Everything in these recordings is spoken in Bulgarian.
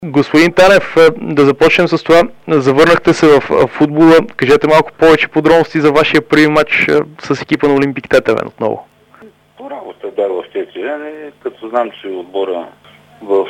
Господин Танев, да започнем с това. Завърнахте се в футбола. Кажете малко повече подробности за вашия първи матч с екипа на Олимпик Тетевен отново. По работа бях в Тетевен и като знам, че отбора в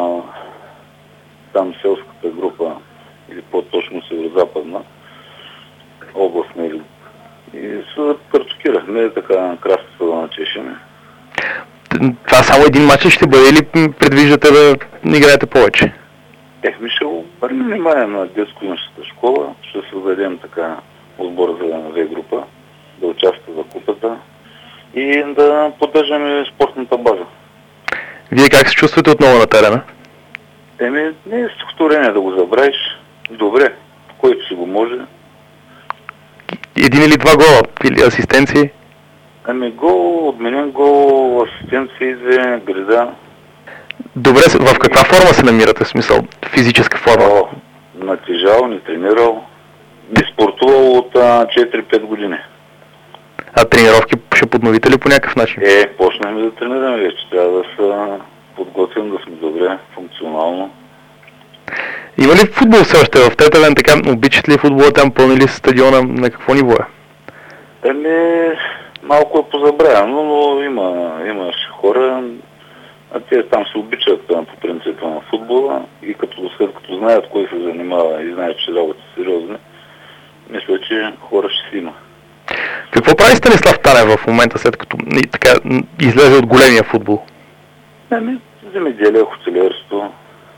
там селската група, или по-точно северо-западна, областна, и се картокирахме така красата да начешеме. Това само един матч ще бъде или предвиждате да играете повече? Ми ще го внимание на детско-юношеската школа, ще създадем така отбор за В група, да участва за купата и да поддържаме спортната база. Вие как се чувствате отново на терена? Не е стихотворение да го забравиш. Добре, който си го може. Един или два гола? Или асистенции? Гол, отменен гол, асистенции, града. Добре, в каква форма се намирате, в смисъл? Физическа форма? Натежал, не тренирал. Не спортувал от 4-5 години. А тренировки ще подновите ли по някакъв начин? Почнахме да тренираме вече. Трябва да се подготвим, да сме добре, функционално. Има ли футбол все още в Тетевен? Така, обичат ли футбола там? Пълни ли стадиона? На какво ниво е? Малко е позабравено, но имаше хора. Те там се обичат по принципа на футбола и след като знаят кой се занимава и знаят, че работа е сериозна, мисля, че хора ще си има. Какво прави Станислав Танев в момента, след като така излезе от големия футбол? Земеделие, хотелиерство.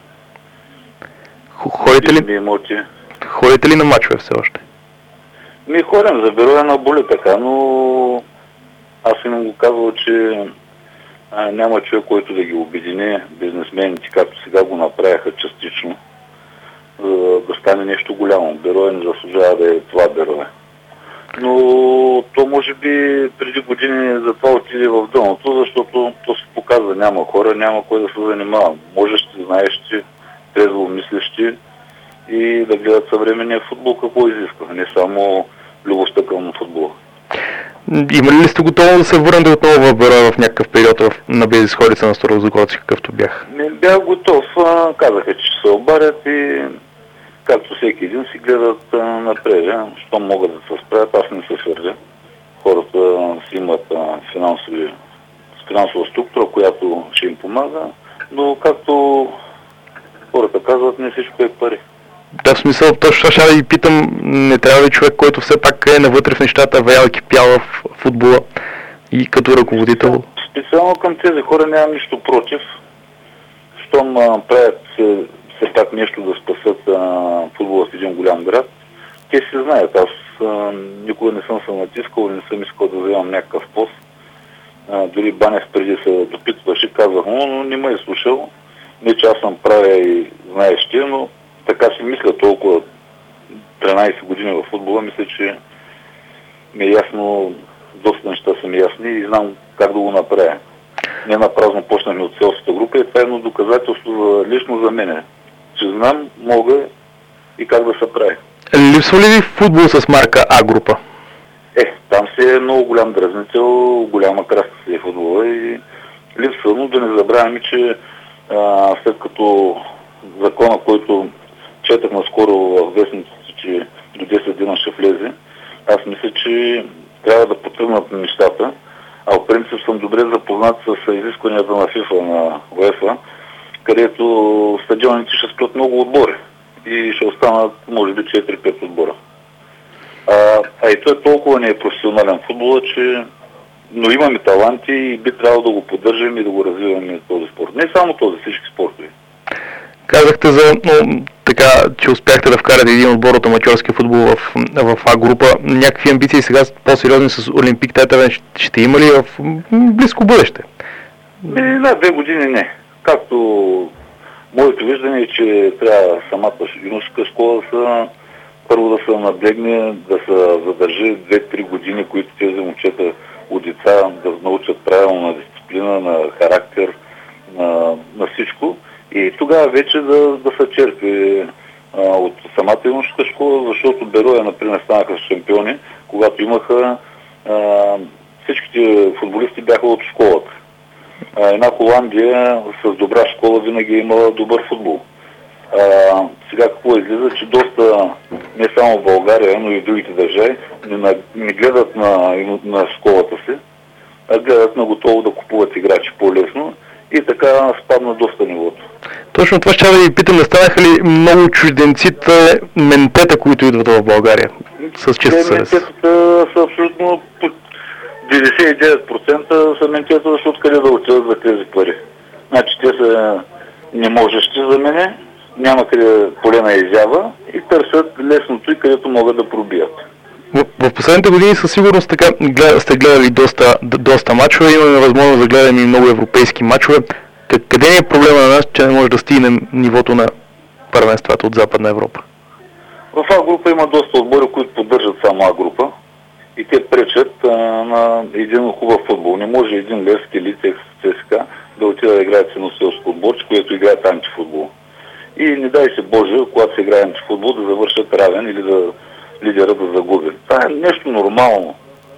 Ходите ли на мачове все още? Ходим за бюро на боли така, но аз им го казвал, че няма човек, който да ги обедини, бизнесмените, както сега го направиха частично, да стане нещо голямо. Бюро не заслужава да е това бюро. Но то може би преди години за това отиде в дъното, защото то се показва, няма хора, няма кой да се занимава. Можещи, знаещи, трезво мислещи и да гледат съвременния футбол какво изисква, не само любовта към футбола. Имали ли сте готово да се върнете отново в бюро в някакъв период на безизходица на Старозагорци, какъвто бях? Не бях готов. Казаха, че ще се обарят и както всеки един си гледат напред. Що могат да се справят, аз не се сърдя. Хората си имат финансова структура, която ще им помага, но както хората казват, не всичко е пари. Да, в смисъл, точно ще да ви питам, не трябва ли човек, който все пак е навътре в нещата, веял и кипял в футбола и като ръководител? Специално към тези хора нямам нищо против. Щом правят все пак нещо да спасат футбола в един голям град, те си знаят. Аз никога не съм се натискал, не съм искал да вземам някакъв пост. Дори Банев преди се допитваше, казах, но не ме е слушал. Не, че аз съм правя и знаеш ти, но така си мисля толкова 13 години в футбола, мисля, че ми е ясно, доста неща са ми ясни и знам как да го направя. Не напразно почнахме от селската група и това е едно доказателство лично за мене, че знам, мога и как да се прави. Липсва ли ви футбол с марка А група? Там си е много голям дразнител, голяма краска си е футбола и липсва, но да не забравяме, че след като закона, който четах наскоро в вестниците, че до 10 дена ще влезе, аз мисля, че трябва да потръгнат нещата, а в принцип съм добре запознат с изискванията на FIFA, на UEFA, където стадионите ще спрат много отбори и ще останат, може би, 4-5 отбора. И той толкова не е професионален футбол, че но имаме таланти и би трябвало да го поддържаме и да го развиваме този спорт. Не само този, всички спортове. Казахте че успяхте да вкарате един отбор от аматьорски футбол в А група. Някакви амбиции сега по-сериозни с Олимпик Тетевен ще има ли в близко бъдеще? На 2 години не. Както моето виждане е, че трябва самата юношеска школа първо да се наблегне, да се задържи 2-3 години, които тези момчета от деца да научат правилно на дисциплина, на характер, на всичко. И тогава вече да се черпи от самата юношеска школа, защото Бероя, например, станаха шампиони, когато имаха всичките футболисти бяха от школата. Една Холандия с добра школа винаги е имала добър футбол. сега какво излиза, че доста, не само в България, но и в другите държави, не гледат на школата си, а гледат на готово да купуват играчи по-лесно и така спадна доста нивото. Точно това ще да ви питам, станаха ли много чужденците ментета, които идват в България? С чиста съвест. Ментетата са абсолютно 99% са ментета, защото къде да отидат за тези пари. Значи те са неможещи за мене, няма къде поле на изява и търсят лесното и където могат да пробият. В последните години със сигурност така сте гледали доста мачове, имаме възможност да гледаме и много европейски мачове. Къде е проблема на нас, че не може да стигнем нивото на първенствата от Западна Европа? В А група има доста отбори, които поддържат само А група и те пречат на един хубав футбол. Не може един Левски, Литекс, ЦСКА да отида да играят с едно селско отборче, което играят антифутбол. И не дай се Боже, когато се играе антифутбол, да завършат равен или да лидера да загуби. Това е нещо нормално.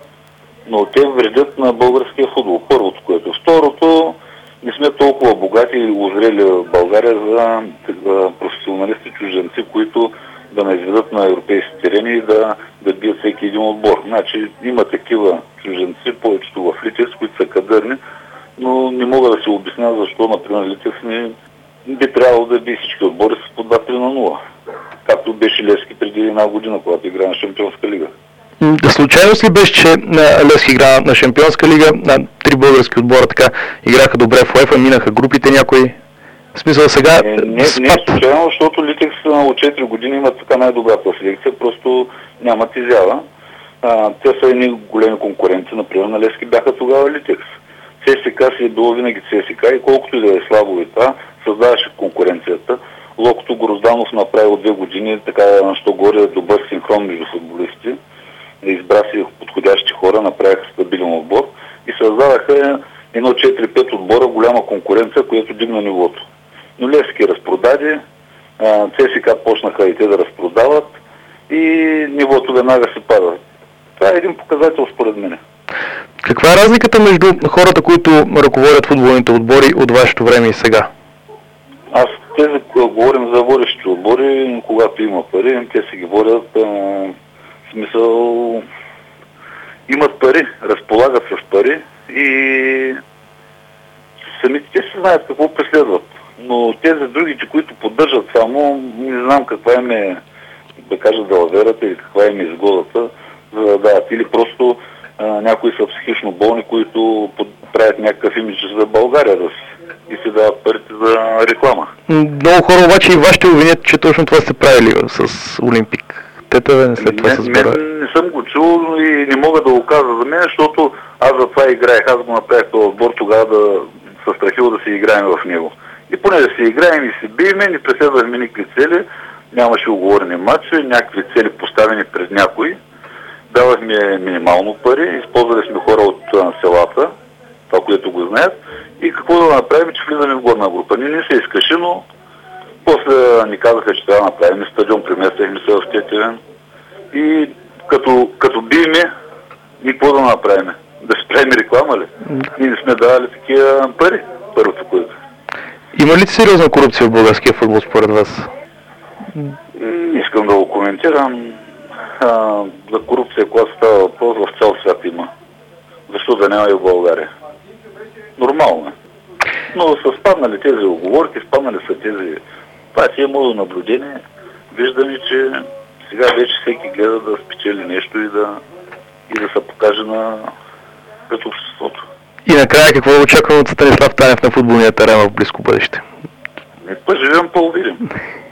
Но те вредят на българския футбол. Първото, което. Второто, не сме толкова богати и озрели в България за професионалисти чужденци, които да не изведат на европейски терени и да бият всеки един отбор. Значи има такива чужденци, повечето в Литекс, които са кадърни, но не мога да се обясня защо, например, Литекс не би трябвало да би всички отбори с по 2-3-0. Както беше Левски преди една година, когато игра на Шампионска лига. Случайност ли беше, че Левски игра на Шампионска лига, три български отбора така играха добре в УЕФА, минаха групите някои? В смисъл сега... Не е случайно, защото Литекс от 4 години имат така най-добрата селекция, просто нямат изява. Те са едни големи конкуренти, например на Левски бяха тогава Литекс. ЦСКА си е било винаги ЦСКА и колкото и да е слабо и това, създаваше конкуренцията. Локото Грозданов направи от 2 години така що горе добър синхрон между футболисти. Избра си подходящи хора, направиха стабилен отбор и създадаха едно 4-5 отбора, голяма конкуренция, която дигна нивото. Но Левски разпродаде, ЦСКА почнаха и те да разпродават и нивото веднага се пада. Това е един показател според мен. Каква е разликата между хората, които ръководят футболните отбори от вашето време и сега? Тези, говорим за водещи отбори, когато има пари, те си ги водят, в смисъл, имат пари, разполагат с пари и самите те си знаят какво преследват. Но тези другите, които поддържат само, не знам каква им е, да кажа, далаверата или каква им е изгодата, за да дадат. Или просто някои са психично болни, които правят някакъв имидж за България и си дават парите за реклама. Много хора обаче и вашите обвинят, че точно това сте правили с Олимпик. Те след това се сбора. Не съм го чул и не мога да го кажа за мен, защото аз за това играех. Аз го направих този отбор тогава да се страхил да си играем в него. И поне да си играем и си биеме, не преследвахме никакви цели, нямаше уговорени матчи, някакви цели поставени пред някой. Давахме минимално пари, използвали сме хора от селата, това, което го знаят, и какво да направим, че влизаме в горна група. Не се изкаши, но после ни казаха, че трябва да направим стадион, преместихме се в Тетевен и като биеме, и какво да направим? Да си правим реклама ли? Ние не сме давали такива пари, първото което. Има ли сериозна корупция в българския футбол според вас? Не искам да го коментирам. За корупция, когато става въпрос, в цял свят има. Защо да няма и в България? Нормално е. Но са спаднали тези оговорки, спаднали са тези... Това си е моето наблюдение. Виждаме, че сега вече всеки гледа да спечели нещо и да се покаже пред обществото. И накрая какво да очакваме от Станислав Танев на футболния терен в близко бъдеще? Поживем, по-увидим.